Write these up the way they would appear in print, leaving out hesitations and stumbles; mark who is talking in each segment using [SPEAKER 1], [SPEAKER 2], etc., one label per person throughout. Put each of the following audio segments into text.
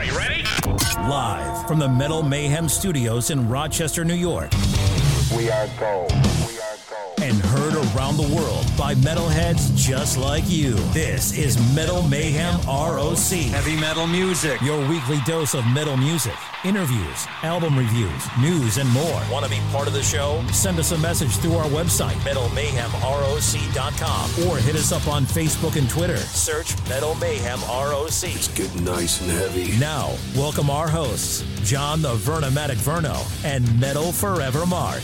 [SPEAKER 1] Are you ready?
[SPEAKER 2] Live from the Metal Mayhem Studios in Rochester, New York.
[SPEAKER 3] We are gold.
[SPEAKER 2] And heard around the world by metalheads just like you. This is Metal Mayhem ROC.
[SPEAKER 4] Heavy metal music.
[SPEAKER 2] Your weekly dose of metal music, interviews, album reviews, news, and more. Want to be part of the show? Send us a message through our website, metalmayhemroc.com, or hit us up on Facebook and Twitter. Search Metal Mayhem ROC.
[SPEAKER 5] It's getting nice and heavy.
[SPEAKER 2] Now, welcome our hosts, John the Vernomatic Verno and Metal Forever Mark.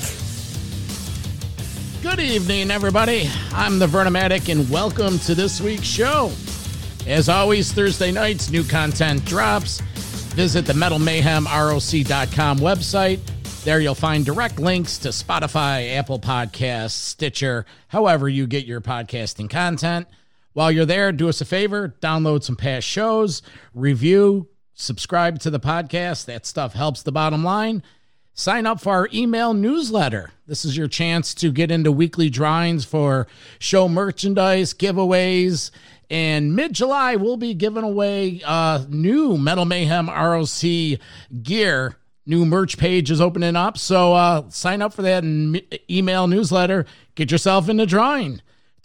[SPEAKER 6] Good evening, everybody. I'm the Vernomatic, and welcome to this week's show. As always, Thursday nights, new content drops. Visit the metalmayhemroc.com website. There you'll find direct links to Spotify, Apple Podcasts, Stitcher, however you get your podcasting content. While you're there, do us a favor, download some past shows, review, subscribe to the podcast. That stuff helps the bottom line. Sign up for our email newsletter. This is your chance to get into weekly drawings for show merchandise, giveaways, and mid-July we'll be giving away new Metal Mayhem ROC gear. New merch page is opening up, so sign up for that email newsletter. Get yourself in the drawing.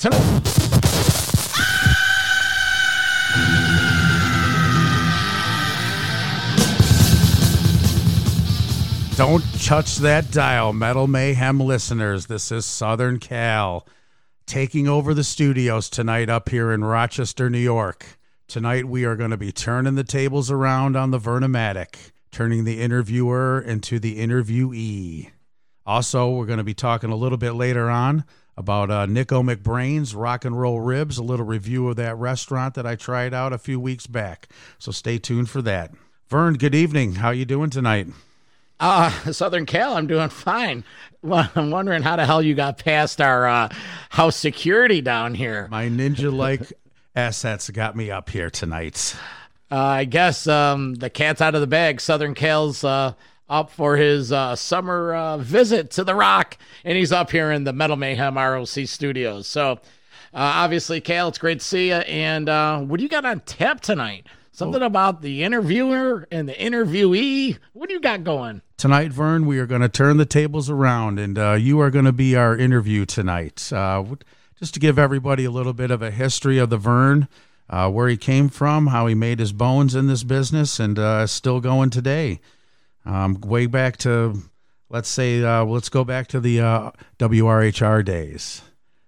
[SPEAKER 7] Don't touch that dial, Metal Mayhem listeners. This is Southern Cal taking over the studios tonight up here in Rochester, New York. Tonight we are going to be turning the tables around on the Vernomatic, turning the interviewer into the interviewee. Also, we're going to be talking a little bit later on about Nico McBrain's Rock and Roll Ribs, a little review of that restaurant that I tried out a few weeks back. So stay tuned for that. Vern, good evening. How you doing tonight?
[SPEAKER 6] Southern Cal, I'm doing fine. Well, I'm wondering how the hell you got past our house security down here.
[SPEAKER 7] My ninja-like assets got me up here tonight.
[SPEAKER 6] I guess the cat's out of the bag. Southern Cal's up for his summer visit to the Rock, and he's up here in the Metal Mayhem ROC studios. So, obviously, Cal, it's great to see you. And what do you got on tap tonight? Something about the interviewer and the interviewee. What do you got going?
[SPEAKER 7] Tonight, Vern, we are going to turn the tables around, and you are going to be our interview tonight. Just to give everybody a little bit of a history of the Vern, where he came from, how he made his bones in this business, and still going today. Way back to, let's go back to the WRHR days.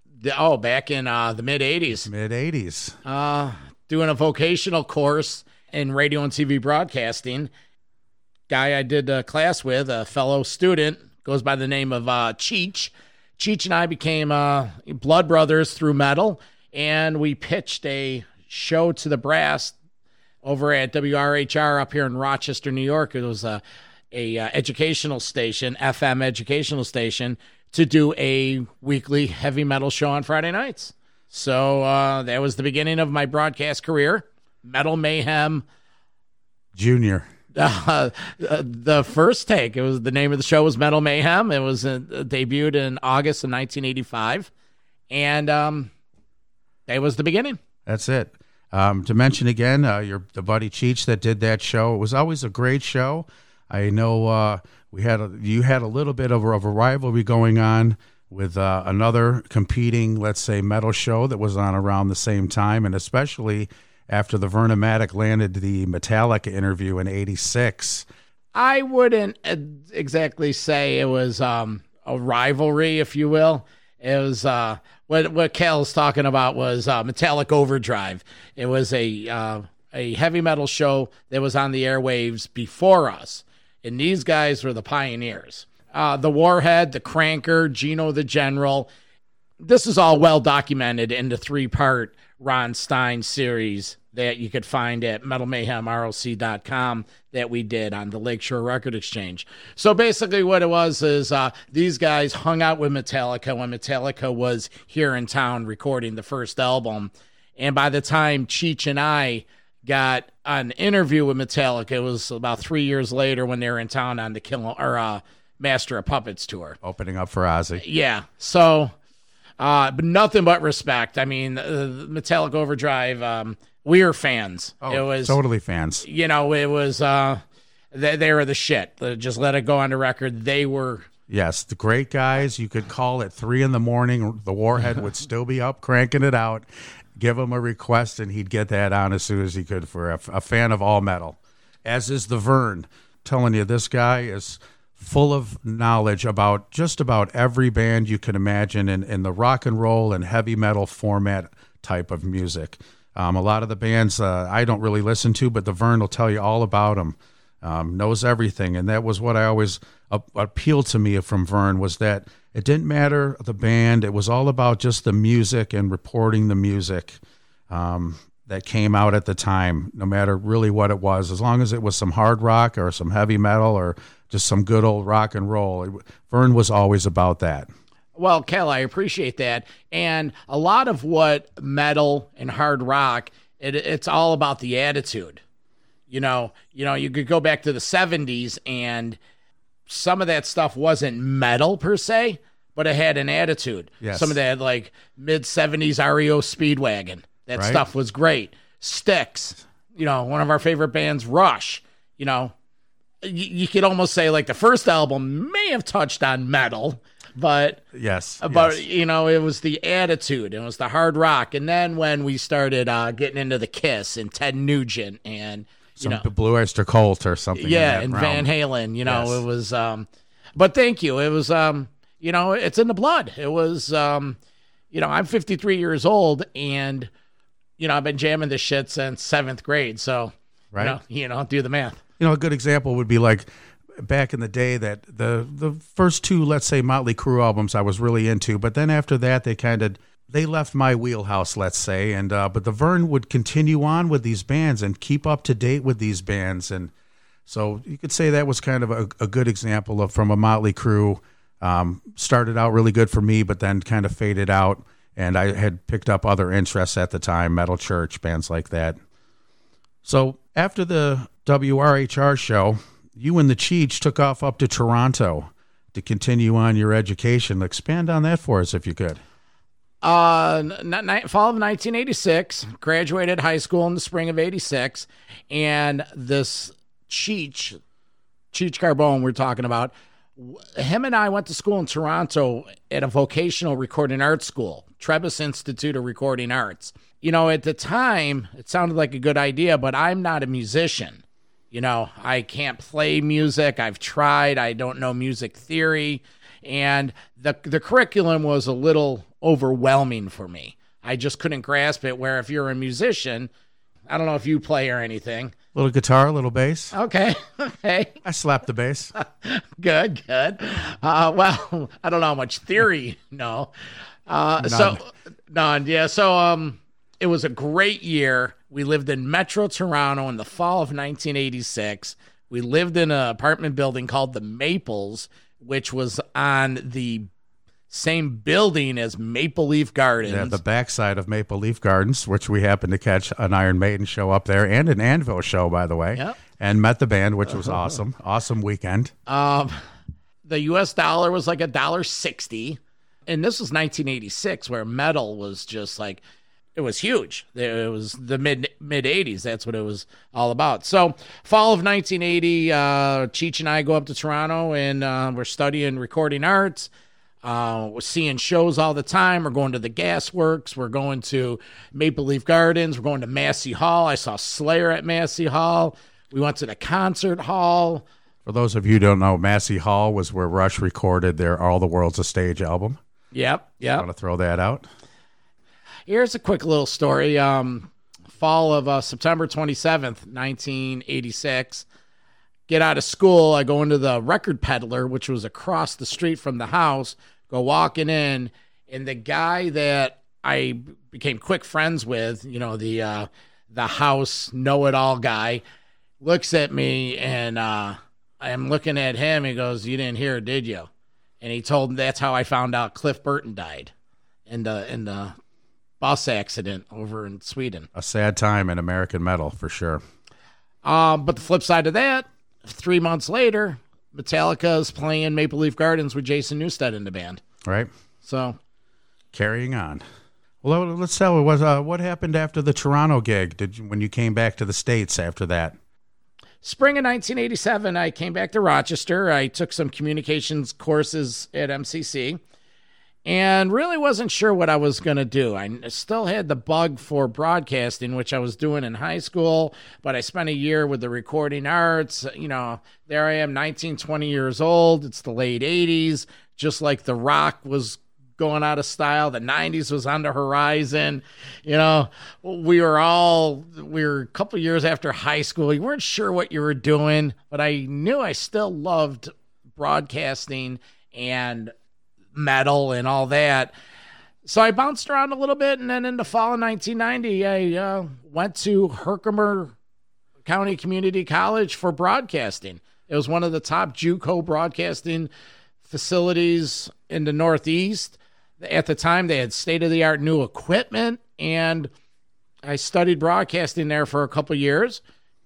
[SPEAKER 6] Back in the mid-'80s.
[SPEAKER 7] Mid-'80s.
[SPEAKER 6] Doing a vocational course in radio and TV broadcasting. Guy I did a class with, a fellow student, goes by the name of Cheech. Cheech and I became blood brothers through metal, and we pitched a show to the brass over at WRHR up here in Rochester, New York. It was a educational station, FM educational station, to do a weekly heavy metal show on Friday nights. So that was the beginning of my broadcast career. Metal Mayhem
[SPEAKER 7] Junior.
[SPEAKER 6] The first take. It was the name of the show was Metal Mayhem. It was debuted in August of 1985, and that was the beginning.
[SPEAKER 7] That's it. To mention again, the buddy Cheech that did that show. It was always a great show. I know you had a little bit of a rivalry going on with another competing, let's say, metal show that was on around the same time, and especially after the Vernomatic landed the Metallica interview in '86.
[SPEAKER 6] I wouldn't exactly say it was a rivalry, if you will. It was what Cal's talking about was Metallic Overdrive. It was a heavy metal show that was on the airwaves before us, and these guys were the pioneers. The Warhead, the Cranker, Gino the General. This is all well documented in the 3-part Ron Stein series that you could find at metalmayhemroc.com that we did on the Lakeshore Record Exchange. So basically what it was is these guys hung out with Metallica when Metallica was here in town recording the first album. And by the time Cheech and I got an interview with Metallica, it was about 3 years later when they were in town on the Master of Puppets tour.
[SPEAKER 7] Opening up for Ozzy.
[SPEAKER 6] Yeah. So, but nothing but respect. I mean, Metallic Overdrive We were fans.
[SPEAKER 7] Oh,
[SPEAKER 6] it was
[SPEAKER 7] totally fans.
[SPEAKER 6] You know, it was they were the shit. Just let it go on the record. They were.
[SPEAKER 7] Yes, the great guys. You could call at 3 a.m. The Warhead would still be up cranking it out. Give him a request, and he'd get that on as soon as he could for a fan of all metal. As is the Vern. Telling you, this guy is full of knowledge about just about every band you can imagine in the rock and roll and heavy metal format type of music. A lot of the bands I don't really listen to, but the Vern will tell you all about them. Knows everything, and that was what I always appealed to me from Vern, was that it didn't matter the band. It was all about just the music and reporting the music that came out at the time, no matter really what it was, as long as it was some hard rock or some heavy metal or just some good old rock and roll. Vern was always about that.
[SPEAKER 6] Well, Kel, I appreciate that. And a lot of what metal and hard rock, it's all about the attitude. You know, you could go back to the 70s and some of that stuff wasn't metal per se, but it had an attitude.
[SPEAKER 7] Yes.
[SPEAKER 6] Some of that like mid-70s REO Speedwagon. That
[SPEAKER 7] right.
[SPEAKER 6] stuff was great. Styx, one of our favorite bands, Rush. You could almost say like the first album may have touched on metal, but
[SPEAKER 7] yes,
[SPEAKER 6] it was the attitude. It was the hard rock. And then when we started getting into the Kiss and Ted Nugent and
[SPEAKER 7] Blue Oyster Cult or something.
[SPEAKER 6] Yeah, and Van Halen, yes. It was, but thank you. It was, it's in the blood. It was, I'm 53 years old and, I've been jamming this shit since 7th grade. So,
[SPEAKER 7] right.
[SPEAKER 6] Do the math.
[SPEAKER 7] A good example would be like back in the day that the first two, let's say, Motley Crue albums I was really into, but then after that they left my wheelhouse, let's say, and but the Vern would continue on with these bands and keep up to date with these bands, and so you could say that was kind of a good example of from a Motley Crue. Started out really good for me, but then kind of faded out, and I had picked up other interests at the time, Metal Church, bands like that. So after the WRHR show, you and the Cheech took off up to Toronto to continue on your education. Expand on that for us if you could.
[SPEAKER 6] Fall of 1986, graduated high school in the spring of 86, and this Cheech Carbone we're talking about, him and I went to school in Toronto at a vocational recording arts school, Trebas Institute of Recording Arts. At the time, it sounded like a good idea, but I'm not a musician. I can't play music. I've tried. I don't know music theory. And the curriculum was a little overwhelming for me. I just couldn't grasp it, where if you're a musician, I don't know if you play or anything.
[SPEAKER 7] Little guitar, a little bass.
[SPEAKER 6] Okay.
[SPEAKER 7] I slapped the bass.
[SPEAKER 6] Good. Well, I don't know how much theory, no.
[SPEAKER 7] None.
[SPEAKER 6] So, none, yeah. So, it was a great year. We lived in Metro Toronto in the fall of 1986. We lived in an apartment building called the Maples, which was on the same building as Maple Leaf Gardens.
[SPEAKER 7] Yeah, the backside of Maple Leaf Gardens, which we happened to catch an Iron Maiden show up there and an Anvil show, by the way.
[SPEAKER 6] Yep.
[SPEAKER 7] And met the band, which was awesome. Awesome weekend.
[SPEAKER 6] The U.S. dollar was like $1.60. And this was 1986, where metal was just like, it was huge. It was the mid 80s. That's what it was all about. So fall of 1980, Cheech and I go up to Toronto, and we're studying recording arts. We're seeing shows all the time. We're going to the Gasworks. We're going to Maple Leaf Gardens. We're going to Massey Hall. I saw Slayer at Massey Hall. We went to the concert hall.
[SPEAKER 7] For those of you who don't know, Massey Hall was where Rush recorded their All the World's a Stage album.
[SPEAKER 6] Yep.
[SPEAKER 7] I want to throw that out.
[SPEAKER 6] Here's a quick little story. Fall of September 27th, 1986. Get out of school. I go into the Record Peddler, which was across the street from the house, go walking in, and the guy that I became quick friends with, the house know-it-all guy, looks at me, and I'm looking at him. He goes, "You didn't hear it, did you?" And he told me that's how I found out Cliff Burton died in the bus accident over in Sweden.
[SPEAKER 7] A sad time in American metal, for sure.
[SPEAKER 6] But the flip side of that, 3 months later, Metallica is playing Maple Leaf Gardens with Jason Newsted in the band.
[SPEAKER 7] Right.
[SPEAKER 6] So,
[SPEAKER 7] carrying on. Well, let's tell what happened after the Toronto gig. When you came back to the States after that?
[SPEAKER 6] Spring of 1987, I came back to Rochester. I took some communications courses at MCC and really wasn't sure what I was going to do. I still had the bug for broadcasting, which I was doing in high school, but I spent a year with the recording arts. There I am, 19, 20 years old. It's the late 80s, just like The Rock was going out of style. The 90s was on the horizon. We were a couple years after high school. You weren't sure what you were doing, but I knew I still loved broadcasting and metal and all that. So I bounced around a little bit, and then in the fall of 1990, I went to Herkimer County Community College for broadcasting. It was one of the top JUCO broadcasting facilities in the Northeast. At the time, they had state-of-the-art new equipment, and I studied broadcasting there for a couple years,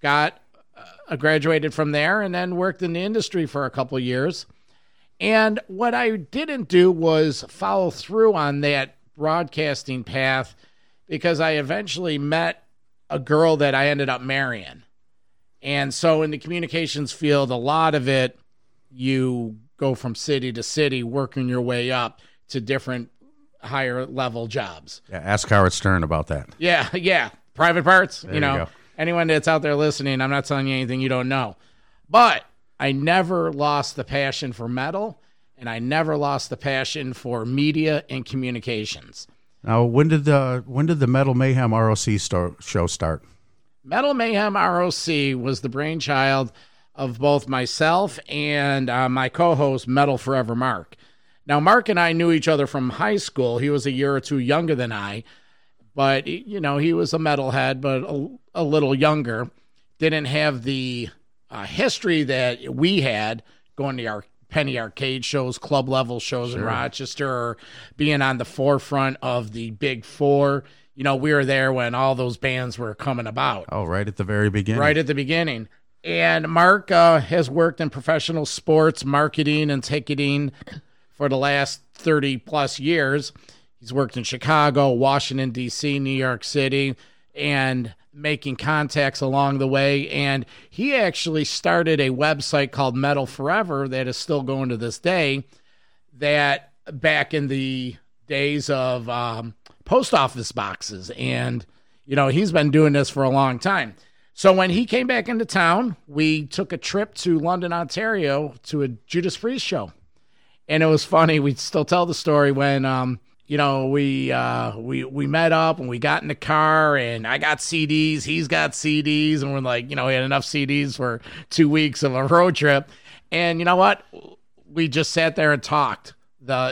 [SPEAKER 6] graduated from there, and then worked in the industry for a couple years. And what I didn't do was follow through on that broadcasting path because I eventually met a girl that I ended up marrying. And so in the communications field, a lot of it, you go from city to city, working your way up to different higher level jobs.
[SPEAKER 7] Yeah, ask Howard Stern about that.
[SPEAKER 6] Yeah. Private parts,
[SPEAKER 7] there you go.
[SPEAKER 6] Anyone that's out there listening, I'm not telling you anything you don't know. But I never lost the passion for metal, and I never lost the passion for media and communications.
[SPEAKER 7] Now, when did the Metal Mayhem ROC show start?
[SPEAKER 6] Metal Mayhem ROC was the brainchild of both myself and my co-host, Metal Forever Mark. Now, Mark and I knew each other from high school. He was a year or two younger than I, but, he was a metalhead, but a little younger. Didn't have the history that we had going to our penny arcade shows, club level shows in Rochester, or being on the forefront of the Big Four. We were there when all those bands were coming about.
[SPEAKER 7] Oh, right at the very beginning.
[SPEAKER 6] Right at the beginning. And Mark has worked in professional sports, marketing, and ticketing for the last 30 plus years. He's worked in Chicago, Washington, D.C., New York City, and making contacts along the way. And he actually started a website called Metal Forever that is still going to this day, that back in the days of post office boxes. And, he's been doing this for a long time. So when he came back into town, we took a trip to London, Ontario to a Judas Priest show. And it was funny. We still tell the story when, we met up and we got in the car and I got CDs, he's got CDs, and we're like, we had enough CDs for 2 weeks of a road trip. And you know what? We just sat there and talked. That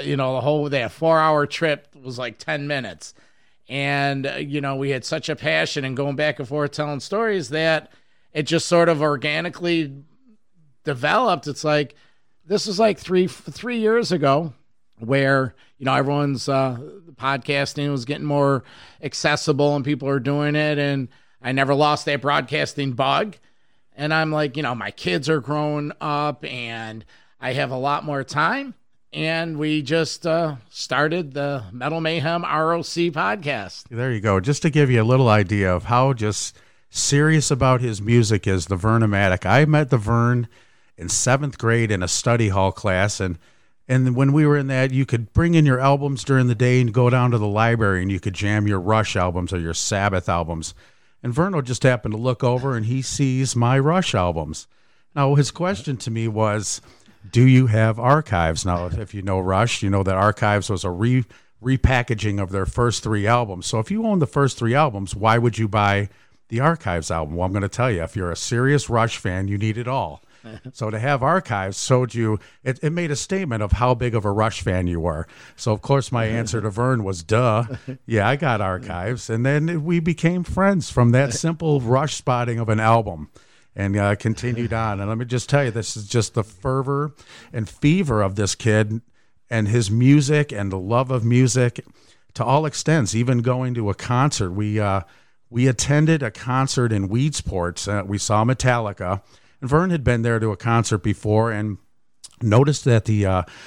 [SPEAKER 6] 4-hour trip was like 10 minutes. And, we had such a passion and going back and forth telling stories that it just sort of organically developed. It's like, this was like three years ago where, everyone's podcasting was getting more accessible and people are doing it. And I never lost that broadcasting bug. And I'm like, my kids are growing up and I have a lot more time. And we just started the Metal Mayhem ROC podcast.
[SPEAKER 7] There you go. Just to give you a little idea of how just serious about his music is the Vern-O-Matic. I met the Vern in 7th grade in a study hall class, and when we were in that, you could bring in your albums during the day and go down to the library and you could jam your Rush albums or your Sabbath albums. And Vern will just happen to look over and he sees my Rush albums. Now, his question to me was, do you have Archives? Now, if you know Rush, you know that Archives was a repackaging of their first 3 albums. So if you own the first 3 albums, why would you buy the Archives album? Well, I'm going to tell you, if you're a serious Rush fan, you need it all. So to have Archives showed you, it made a statement of how big of a Rush fan you were. So, of course, my answer to Vern was, duh. Yeah, I got Archives. And then we became friends from that simple Rush spotting of an album. And continued on. And let me just tell you, this is just the fervor and fever of this kid and his music and the love of music to all extents, even going to a concert. We attended a concert in Weedsport. We saw Metallica. And Vern had been there to a concert before and noticed that the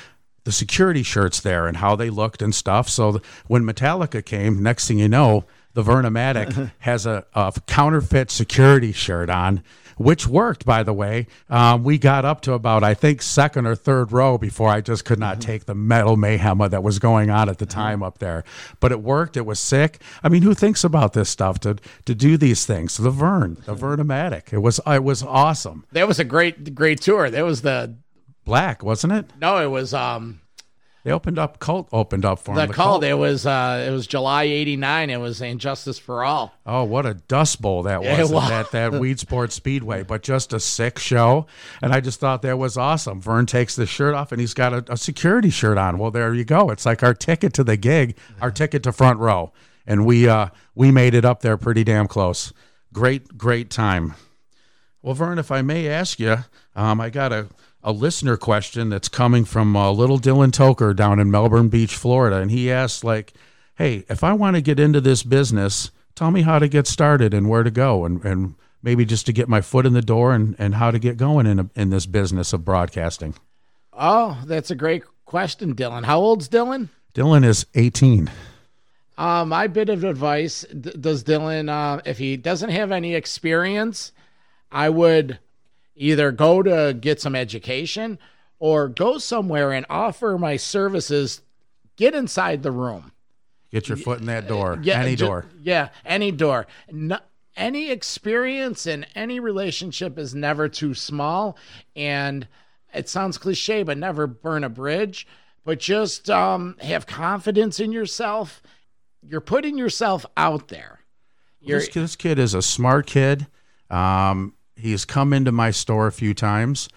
[SPEAKER 7] the security shirts there and how they looked and stuff. So when Metallica came, next thing you know, the Vernomatic has a counterfeit security shirt on, which worked, by the way. We got up to about, I think, second or third row before I just could not take the Metal Mayhem that was going on at the time up there. But it worked. It was sick. I mean, who thinks about this stuff to do these things? The Vernomatic. It was awesome.
[SPEAKER 6] That was a great tour. That was the
[SPEAKER 7] Black, wasn't it?
[SPEAKER 6] No, it was
[SPEAKER 7] they opened up. Cult opened up for
[SPEAKER 6] the
[SPEAKER 7] him.
[SPEAKER 6] Cult. It was July '89. It was Injustice for All.
[SPEAKER 7] Oh, what a dust bowl that was,
[SPEAKER 6] Yeah, it was.
[SPEAKER 7] at that Weed Sports Speedway. But just a sick show, and I just thought that was awesome. Vern takes the shirt off, and he's got a security shirt on. Well, there you go. It's like our ticket to the gig, our ticket to front row, and we made it up there pretty damn close. Great time. Well, Vern, if I may ask you, I got a listener question that's coming from little Dylan Toker down in Melbourne Beach, Florida. And he asked, like, hey, if I want to get into this business, tell me how to get started and where to go and maybe just to get my foot in the door and how to get going in this business of broadcasting.
[SPEAKER 6] Oh, that's a great question, Dylan. How old's Dylan?
[SPEAKER 7] Dylan is 18.
[SPEAKER 6] My bit of advice, does Dylan, if he doesn't have any experience, I would either go to get some education or go somewhere and offer my services, get inside the room.
[SPEAKER 7] Get your foot in that door,
[SPEAKER 6] Yeah,
[SPEAKER 7] any door.
[SPEAKER 6] Yeah, any door. No, any experience in any relationship is never too small. And it sounds cliche, but never burn a bridge. But just have confidence in yourself. You're putting yourself out there.
[SPEAKER 7] This kid is a smart kid. He's come into my store a few times.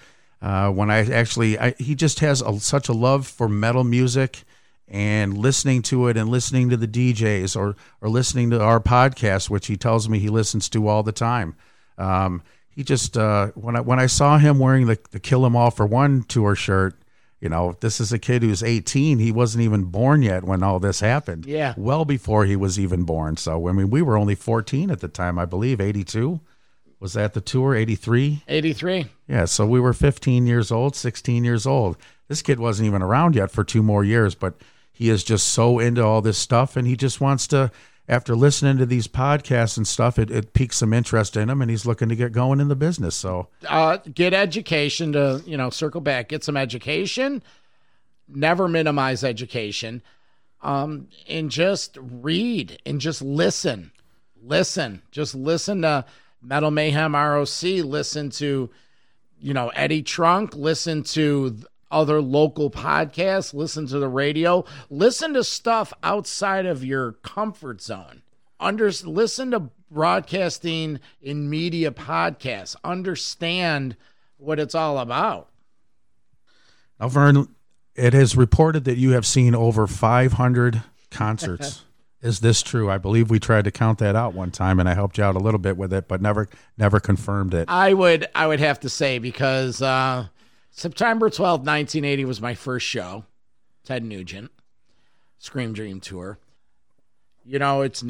[SPEAKER 7] He just has such a love for metal music and listening to it and listening to the DJs or listening to our podcast, which he tells me he listens to all the time. He just when I saw him wearing the Kill 'Em All for One tour shirt, you know, this is a kid who's 18. He wasn't even born yet when all this happened.
[SPEAKER 6] Yeah.
[SPEAKER 7] Well before he was even born. So, I mean, we were only 14 at the time, I believe, 82. Was that the tour, 83?
[SPEAKER 6] 83.
[SPEAKER 7] Yeah, so we were 15 years old, 16 years old. This kid wasn't even around yet for 2 more years, but he is just so into all this stuff, and he just wants to, after listening to these podcasts and stuff, it piques some interest in him, and he's looking to get going in the business. So
[SPEAKER 6] get education to, circle back, get some education, never minimize education, and just read and just listen. Just listen to Metal Mayhem ROC, listen to, Eddie Trunk, listen to other local podcasts, listen to the radio, listen to stuff outside of your comfort zone. Listen to broadcasting in media podcasts. Understand what it's all about.
[SPEAKER 7] Now, Vern, it is reported that you have seen over 500 concerts. Is this true? I believe we tried to count that out one time, and I helped you out a little bit with it, but never confirmed it.
[SPEAKER 6] I would have to say, because September 12th, 1980 was my first show. Ted Nugent, Scream Dream Tour. It's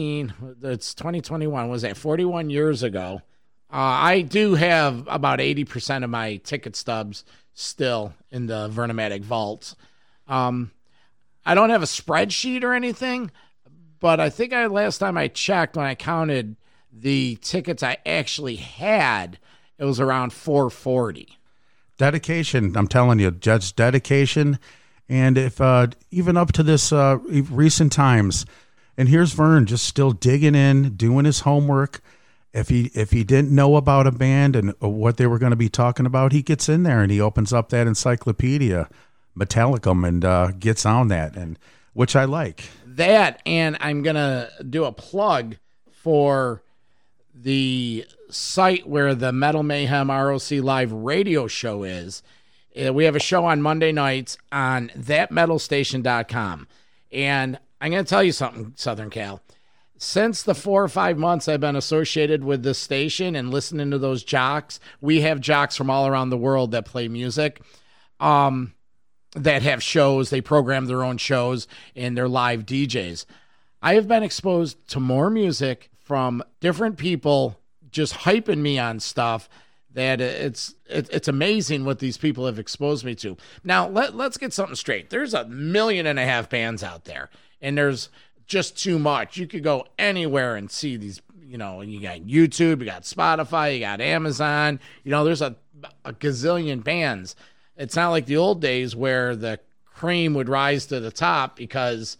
[SPEAKER 6] 2021. Was that 41 years ago? I do have about 80% of my ticket stubs still in the Vernomatic vaults. I don't have a spreadsheet or anything, but I think last time I checked, when I counted the tickets I actually had, it was around 440.
[SPEAKER 7] Dedication, I'm telling you, just dedication. And if even up to this recent times, and here's Vern just still digging in, doing his homework. If he didn't know about a band and what they were going to be talking about, he gets in there and he opens up that encyclopedia, Metallicum, and gets on that, and which I like.
[SPEAKER 6] That, and I'm going to do a plug for the site where the Metal Mayhem ROC live radio show is. We have a show on Monday nights on thatmetalstation.com. And I'm going to tell you something, Southern Cal. Since the 4 or 5 months I've been associated with this station and listening to those jocks, we have jocks from all around the world that play music, that have shows. They program their own shows and they're live DJs. I have been exposed to more music from different people just hyping me on stuff that it's amazing what these people have exposed me to. Now, let's get something straight. There's 1.5 million bands out there, and there's just too much. You could go anywhere and see these, you got YouTube, you got Spotify, you got Amazon, there's a gazillion bands. It's not like the old days where the cream would rise to the top because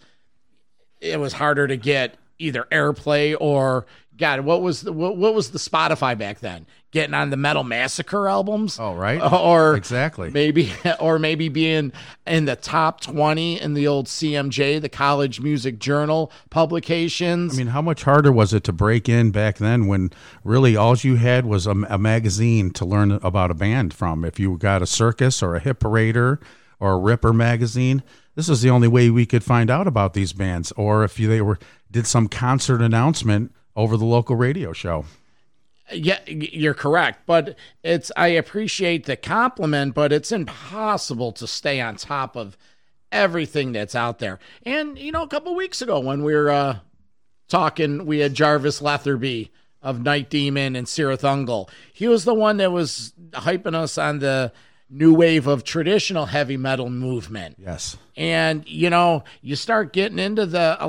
[SPEAKER 6] it was harder to get either airplay or, God, what was the Spotify back then? Getting on the Metal Massacre albums?
[SPEAKER 7] Oh, right.
[SPEAKER 6] Or
[SPEAKER 7] exactly.
[SPEAKER 6] Maybe being in the top 20 in the old CMJ, the College Music Journal publications.
[SPEAKER 7] I mean, how much harder was it to break in back then when really all you had was a magazine to learn about a band from? If you got a Circus or a Hit Parader or a Ripper magazine, this is the only way we could find out about these bands. Or if did some concert announcement over the local radio show.
[SPEAKER 6] Yeah, you're correct. But I appreciate the compliment, but it's impossible to stay on top of everything that's out there. And, a couple weeks ago when we were talking, we had Jarvis Letherby of Night Demon and Sirathungal. He was the one that was hyping us on the new wave of traditional heavy metal movement.
[SPEAKER 7] Yes.
[SPEAKER 6] And, you start getting into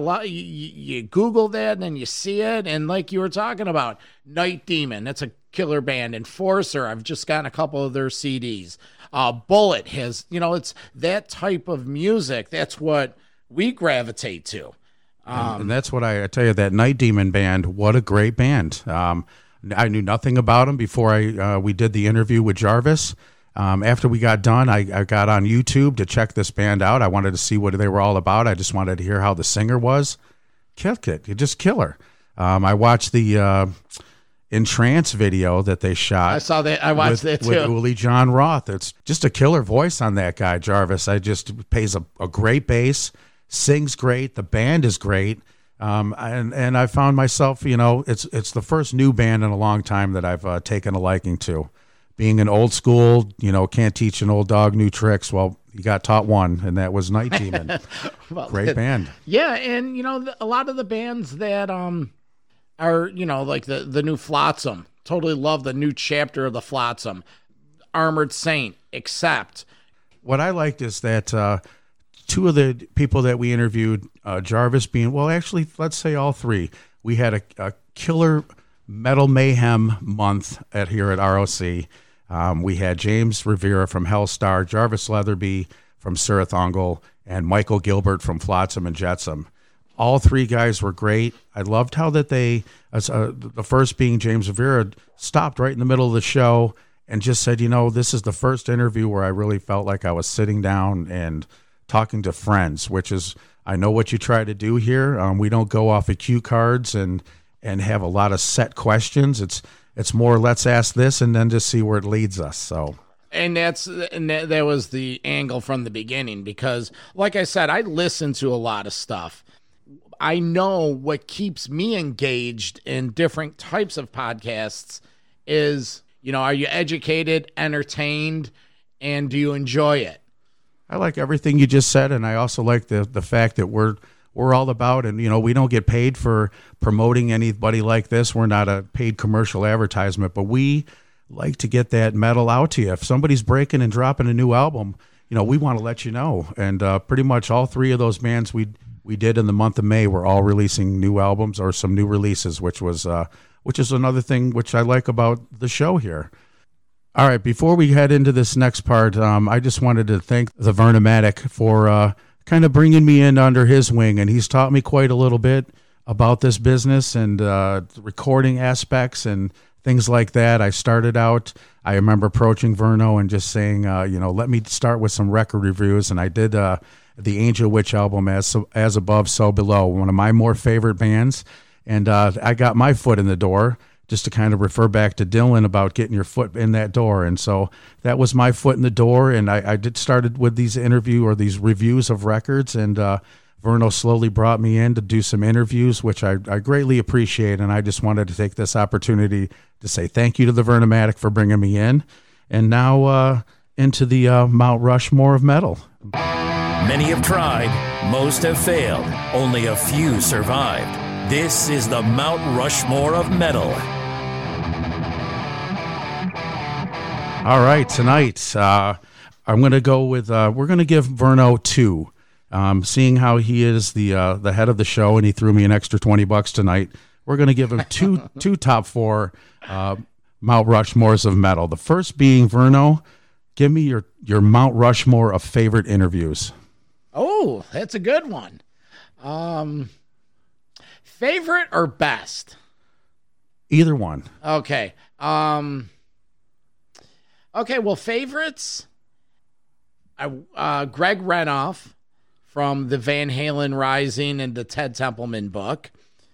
[SPEAKER 6] you Google that and then you see it. And like you were talking about, Night Demon, that's a killer band. Enforcer, I've just gotten a couple of their CDs. Bullet has, it's that type of music. That's what we gravitate to.
[SPEAKER 7] And that's what I tell you, that Night Demon band, what a great band. I knew nothing about them before we did the interview with Jarvis. After we got done, I got on YouTube to check this band out. I wanted to see what they were all about. I just wanted to hear how the singer was. Just killer. I watched the Entrance video that they shot.
[SPEAKER 6] I saw that. I watched that too.
[SPEAKER 7] With Uli John Roth. It's just a killer voice on that guy, Jarvis. Plays a great bass, sings great. The band is great. And I found myself, it's the first new band in a long time that I've taken a liking to. Being an old school, can't teach an old dog new tricks. Well, you got taught one, and that was Night Demon.
[SPEAKER 6] Well,
[SPEAKER 7] great band.
[SPEAKER 6] Yeah, and a lot of the bands that are like the new Flotsam. Totally love the new chapter of the Flotsam. Armored Saint, Accept.
[SPEAKER 7] What I liked is that two of the people that we interviewed, Jarvis being, well, actually, let's say all three. We had a killer Metal Mayhem month here at ROC. We had James Rivera from Hellstar, Jarvis Letherby from Sirathungal, and Michael Gilbert from Flotsam and Jetsam. All three guys were great. I loved how that they, the first being James Rivera, stopped right in the middle of the show and just said, this is the first interview where I really felt like I was sitting down and talking to friends, which is, I know what you try to do here. We don't go off of cue cards and have a lot of set questions. It's more, let's ask this and then just see where it leads us. So,
[SPEAKER 6] and that was the angle from the beginning, because like I said, I listen to a lot of stuff. I know what keeps me engaged in different types of podcasts is, are you educated, entertained, and do you enjoy it?
[SPEAKER 7] I like everything you just said, and I also like the fact that we're all about, and we don't get paid for promoting anybody like this. We're not a paid commercial advertisement, but we like to get that metal out to you. If somebody's breaking and dropping a new album, we want to let you know. And pretty much all three of those bands we did in the month of May were all releasing new albums or some new releases, which is another thing which I like about the show here. All right, before we head into this next part, I just wanted to thank the Vernomatic for kind of bringing me in under his wing, and he's taught me quite a little bit about this business and recording aspects and things like that. I remember approaching Verno and just saying, let me start with some record reviews, and I did the Angel Witch album, As Above, So Below, one of my more favorite bands, and I got my foot in the door, just to kind of refer back to Dylan about getting your foot in that door. And so that was my foot in the door. And I started with these reviews of records. And Verno slowly brought me in to do some interviews, which I greatly appreciate. And I just wanted to take this opportunity to say thank you to the Vernomatic for bringing me in. And now into the Mount Rushmore of metal.
[SPEAKER 2] Many have tried, most have failed, only a few survived. This is the Mount Rushmore of metal.
[SPEAKER 7] All right, tonight I'm going to go with. We're going to give Verno 2. Seeing how he is the head of the show, and he threw me an extra $20 tonight. We're going to give him two top 4 Mount Rushmores of metal. The first being Verno. Give me your Mount Rushmore of favorite interviews.
[SPEAKER 6] Oh, that's a good one. Favorite or best?
[SPEAKER 7] Either one.
[SPEAKER 6] Okay. Okay, well, favorites. Greg Renoff from the Van Halen Rising and the Ted Templeman book.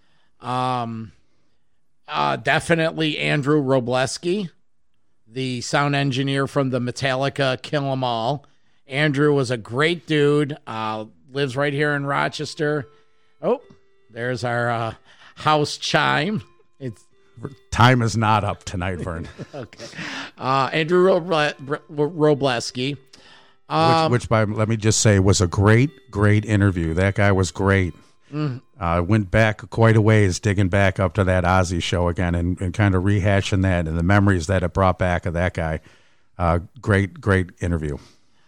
[SPEAKER 6] Definitely Andrew Robleski, the sound engineer from the Metallica Kill 'Em All. Andrew was a great dude. Lives right here in Rochester. Oh, there's our house chime.
[SPEAKER 7] Time is not up tonight, Vern.
[SPEAKER 6] Okay. Andrew Robleski.
[SPEAKER 7] Which let me just say, was a great interview. That guy was great. Went back quite a ways, digging back up to that Ozzy show again and kind of rehashing that and the memories that it brought back of that guy. Great interview.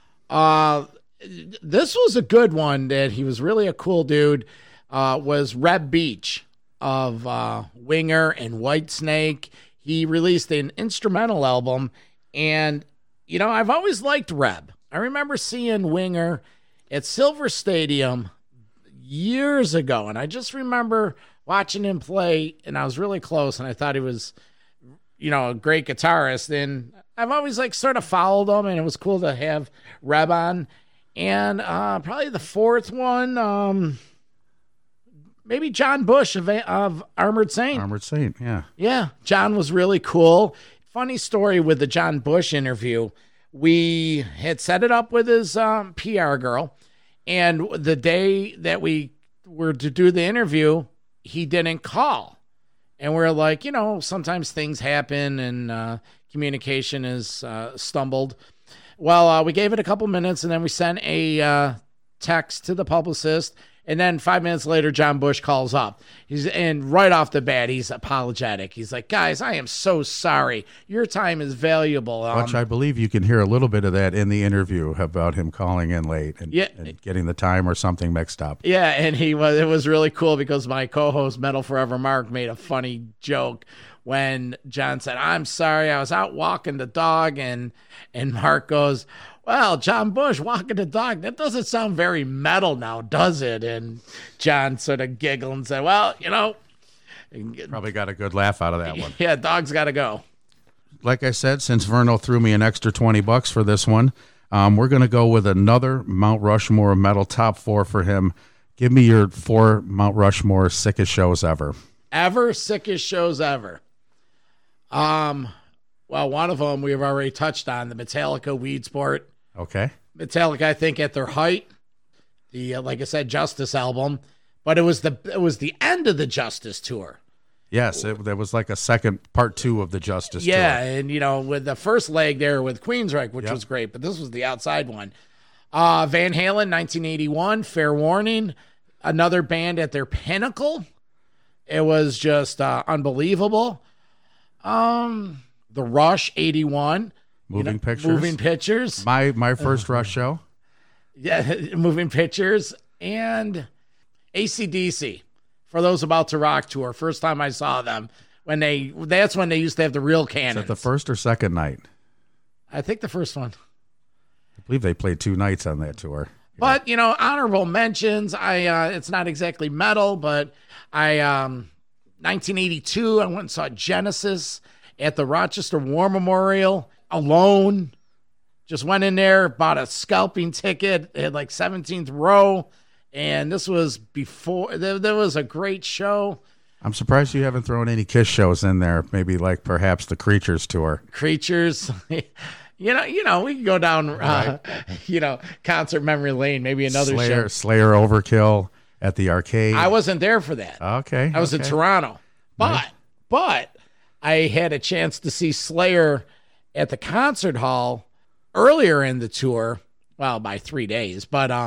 [SPEAKER 6] This was a good one that he was really a cool dude. Was Reb Beach of Winger and Whitesnake. He released an instrumental album, and I've always liked Reb. I remember seeing Winger at Silver Stadium years ago, and I just remember watching him play, and I was really close, and I thought he was, a great guitarist. And I've always sort of followed him, and it was cool to have Reb on. And probably the fourth one, maybe John Bush of Armored Saint.
[SPEAKER 7] Armored Saint, yeah.
[SPEAKER 6] Yeah, John was really cool. Funny story with the John Bush interview. We had set it up with his PR girl, and the day that we were to do the interview, he didn't call. And we're like, sometimes things happen and communication is stumbled. Well, we gave it a couple minutes, and then we sent a text to the publicist. And then 5 minutes later, John Bush calls up. And right off the bat, he's apologetic. He's like, guys, I am so sorry. Your time is valuable.
[SPEAKER 7] Which I believe you can hear a little bit of that in the interview about him calling in late and getting the time or something mixed up.
[SPEAKER 6] Yeah, and it was really cool because my co-host, Metal Forever Mark, made a funny joke when John said, I'm sorry, I was out walking the dog, and Mark goes, well, John Bush walking the dog, that doesn't sound very metal now, does it? And John sort of giggled and said, well,
[SPEAKER 7] probably got a good laugh out of that one.
[SPEAKER 6] Yeah, dog's got to go.
[SPEAKER 7] Like I said, since Verno threw me an extra $20 for this one, we're going to go with another Mount Rushmore metal top 4 for him. Give me your 4 Mount Rushmore sickest shows ever.
[SPEAKER 6] Sickest shows ever. Well, one of them we've already touched on, the Metallica Weed Sport.
[SPEAKER 7] Okay.
[SPEAKER 6] Metallica, I think, at their height, the like I said, Justice album, but it was the end of the Justice tour.
[SPEAKER 7] Yes, there was like a second part 2 of the Justice tour.
[SPEAKER 6] Yeah, and with the first leg there with Queensryche, which was great, but this was the outside one. Van Halen, 1981, Fair Warning, another band at their pinnacle. It was just unbelievable. The Rush, 81.
[SPEAKER 7] Moving
[SPEAKER 6] Pictures.
[SPEAKER 7] My first Rush show.
[SPEAKER 6] Yeah, Moving Pictures. And AC/DC for those about to rock tour. First time I saw them, that's when they used to have the real cannons.
[SPEAKER 7] Is that the first or second night?
[SPEAKER 6] I think the first one.
[SPEAKER 7] I believe they played 2 nights on that tour.
[SPEAKER 6] But, honorable mentions. It's not exactly metal, but 1982, I went and saw Genesis at the Rochester War Memorial alone. Just went in there, bought a scalping ticket at 17th row, and this was before there was a great show.
[SPEAKER 7] I'm surprised you haven't thrown any Kiss shows in there. Maybe perhaps the Creatures tour.
[SPEAKER 6] Creatures, we can go down, right. Concert Memory Lane. Maybe another show.
[SPEAKER 7] Slayer Overkill at the Arcade.
[SPEAKER 6] I wasn't there for that.
[SPEAKER 7] Okay,
[SPEAKER 6] I was in Toronto, but I had a chance to see Slayer at the concert hall earlier in the tour. Well, by 3 days, but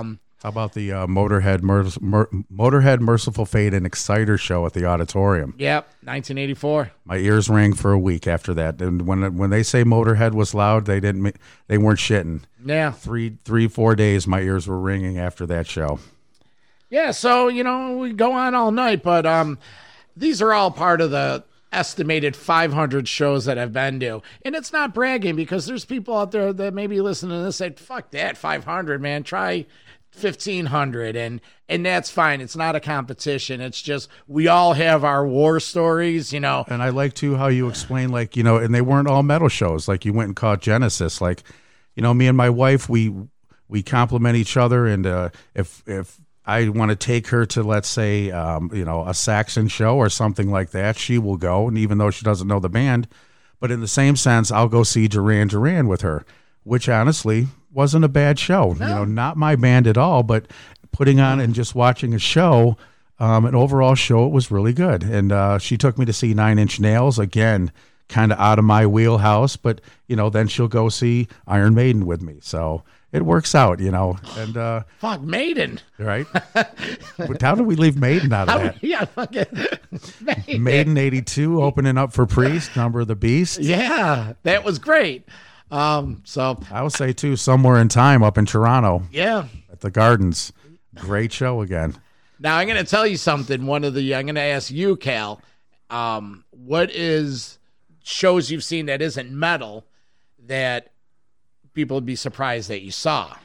[SPEAKER 7] How about the Motorhead Merciful Fate and Exciter show at the Auditorium?
[SPEAKER 6] Yep, 1984.
[SPEAKER 7] My ears rang for a week after that. And when they say Motorhead was loud, they weren't shitting.
[SPEAKER 6] Yeah.
[SPEAKER 7] 4 days, my ears were ringing after that show.
[SPEAKER 6] Yeah, so, we go on all night, but these are all part of the estimated 500 shows that I've been to. And it's not bragging, because there's people out there that maybe listen to this and say, fuck that, 500, man, try 1,500, and that's fine. It's not a competition. It's just we all have our war stories,
[SPEAKER 7] And I like, too, how you explain, and they weren't all metal shows. Like, you went and caught Genesis. Like, me and my wife, we compliment each other, and if I want to take her to, let's say, a Saxon show or something like that, she will go, and even though she doesn't know the band. But in the same sense, I'll go see Duran Duran with her, which honestly wasn't a bad show.
[SPEAKER 6] No.
[SPEAKER 7] Not my band at all, but putting on and just watching a show, an overall show, it was really good. And she took me to see Nine Inch Nails, again, kind of out of my wheelhouse, but, then she'll go see Iron Maiden with me. So it works out, and
[SPEAKER 6] fuck Maiden.
[SPEAKER 7] Right? But how did we leave Maiden out of that?
[SPEAKER 6] Yeah, fucking
[SPEAKER 7] Maiden 82 opening up for Priest, Number of the Beast.
[SPEAKER 6] Yeah, that was great. So
[SPEAKER 7] I would say too, Somewhere in Time up in Toronto.
[SPEAKER 6] Yeah.
[SPEAKER 7] At the Gardens. Great show again.
[SPEAKER 6] Now I'm going to tell you something. I'm going to ask you, Cal, what is shows you've seen that isn't metal that people would be surprised that you saw?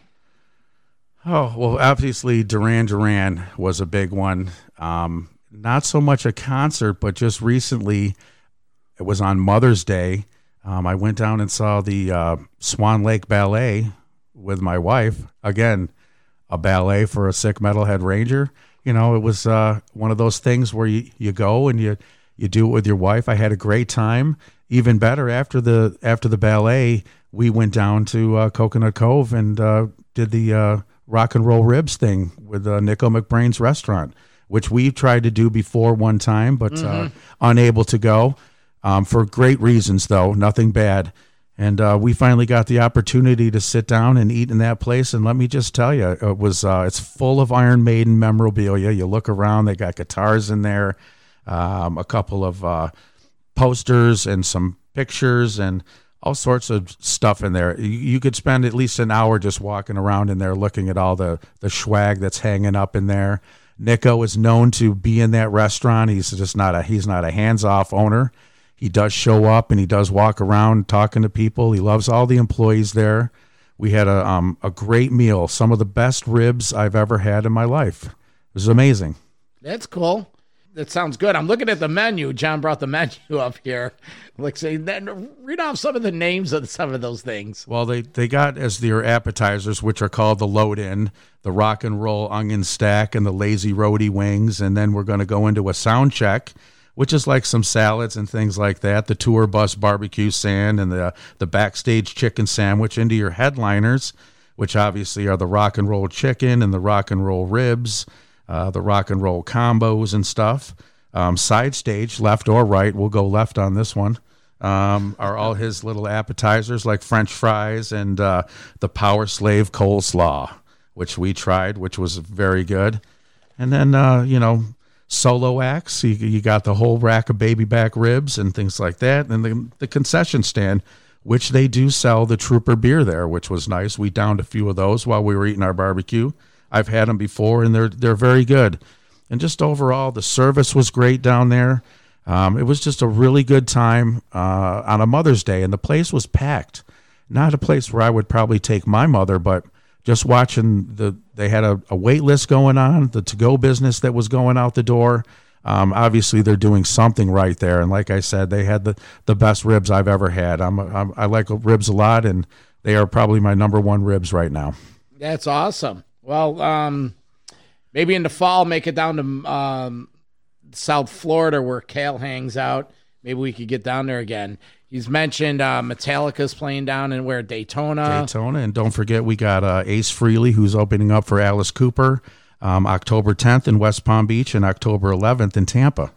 [SPEAKER 7] Oh, well, obviously Duran Duran was a big one. Not so much a concert, but just recently, it was on Mother's Day. I went down and saw the Swan Lake Ballet with my wife. Again, a ballet for a sick metalhead ranger. It was one of those things where you go and you do it with your wife. I had a great time. Even better, after the ballet, we went down to Coconut Cove and did the rock and roll ribs thing with Nico McBrain's restaurant, which we tried to do before one time, but unable to go. For great reasons, though, nothing bad. And we finally got the opportunity to sit down and eat in that place. And let me just tell you, it's full of Iron Maiden memorabilia. You look around, they got guitars in there, a couple of posters and some pictures and all sorts of stuff in there. You could spend at least an hour just walking around in there looking at all the swag that's hanging up in there. Nico is known to be in that restaurant. He's not a hands-off owner. He does show up and he does walk around talking to people. He loves all the employees there. We had a great meal, some of the best ribs I've ever had in my life. It was amazing.
[SPEAKER 6] That's cool. That sounds good. I'm looking at the menu. John brought the menu up here. Read off some of the names of some of those things.
[SPEAKER 7] Well, they got as their appetizers, which are called the load-in, the rock and roll onion stack, and the lazy roadie wings. And then we're going to go into a sound check, which is like some salads and things like that, the tour bus barbecue sand and the backstage chicken sandwich, into your headliners, which obviously are the rock and roll chicken and the rock and roll ribs, the rock and roll combos and stuff. Side stage, left or right, we'll go left on this one, are all his little appetizers like French fries and the Power Slave coleslaw, which we tried, which was very good. And then, solo acts, you got the whole rack of baby back ribs and things like that. And the concession stand, which they do sell the Trooper beer there, which was nice. We downed a few of those while we were eating our barbecue. I've had them before, and they're very good. And just overall, the service was great down there. It was just a really good time on a Mother's Day, and the place was packed. Not a place where I would probably take my mother, but just watching they had a wait list going on, the to-go business that was going out the door. Obviously, they're doing something right there. And like I said, they had the best ribs I've ever had. I like ribs a lot, and they are probably my number one ribs right now.
[SPEAKER 6] That's awesome. Well, maybe in the fall, make it down to South Florida where Cal hangs out. Maybe we could get down there again. He's mentioned Metallica's playing down in Daytona.
[SPEAKER 7] And don't forget we got Ace Frehley, who's opening up for Alice Cooper, October 10th in West Palm Beach and October 11th in Tampa.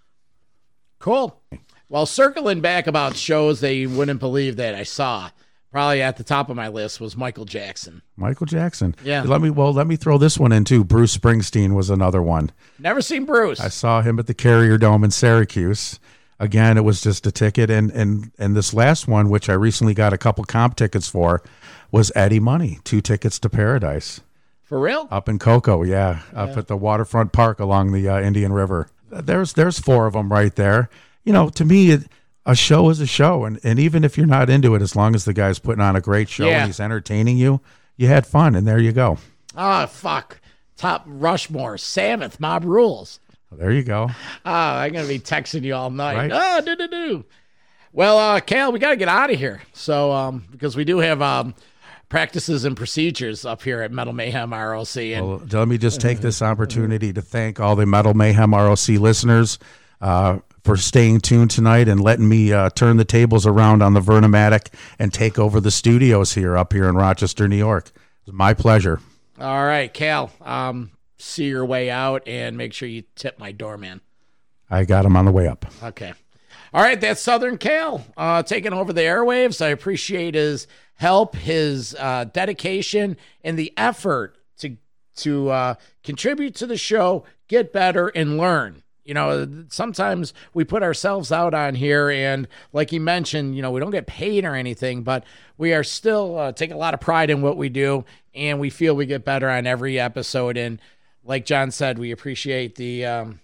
[SPEAKER 6] Cool. Well, circling back about shows that you wouldn't believe that I saw. probably at the top of my list was Michael Jackson.
[SPEAKER 7] Michael Jackson.
[SPEAKER 6] Yeah.
[SPEAKER 7] Let me throw this one in too. Bruce Springsteen was another one.
[SPEAKER 6] Never seen Bruce.
[SPEAKER 7] I saw him at the Carrier Dome in Syracuse. Again, it was just a ticket. And this last one, which I recently got a couple comp tickets for, was Eddie Money, 2 tickets to Paradise.
[SPEAKER 6] For real?
[SPEAKER 7] Up in Cocoa, yeah. Up at the waterfront park along the Indian River. There's 4 of them right there. You know, to me, a show is a show. And even if you're not into it, as long as the guy's putting on a great show and he's entertaining you, you had fun, and there you go.
[SPEAKER 6] Oh, fuck. Top Rushmore, Mammoth, Mob Rules.
[SPEAKER 7] There you go.
[SPEAKER 6] Oh, I'm going to be texting you all night.
[SPEAKER 7] Right.
[SPEAKER 6] Oh, do. Well, Cal, we got to get out of here. So, because we do have practices and procedures up here at Metal Mayhem ROC. And
[SPEAKER 7] Well, let me just take this opportunity to thank all the Metal Mayhem ROC listeners for staying tuned tonight and letting me turn the tables around on the Vernomatic and take over the studios up here in Rochester, New York. It was my pleasure.
[SPEAKER 6] all right, Cal, see your way out and make sure you tip my doorman.
[SPEAKER 7] I got him on the way up.
[SPEAKER 6] Okay. All right, that's Southern Cal taking over the airwaves. I appreciate his help, his dedication, and the effort to contribute to the show, get better, and learn. You know, sometimes we put ourselves out on here, and like you mentioned, you know, we don't get paid or anything, but we are still take a lot of pride in what we do, and we feel we get better on every episode. And like John said, we appreciate the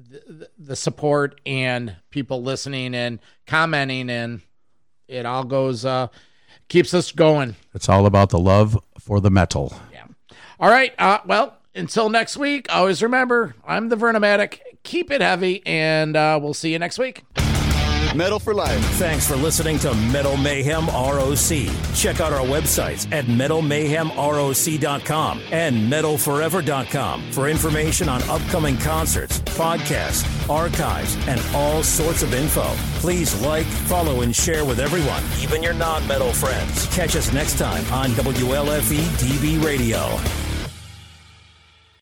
[SPEAKER 6] support and people listening and commenting, and it all goes keeps us going.
[SPEAKER 7] It's all about the love for the metal.
[SPEAKER 6] Yeah. All right. Well, until next week, always remember, I'm the Vernomatic. Keep it heavy, and we'll see you next week.
[SPEAKER 5] Metal for life.
[SPEAKER 2] Thanks for listening to Metal Mayhem ROC. Check out our websites at metalmayhemroc.com and metalforever.com for information on upcoming concerts, podcasts, archives, and all sorts of info. Please like, follow, and share with everyone, even your non-metal friends. Catch us next time on WLFE DB Radio.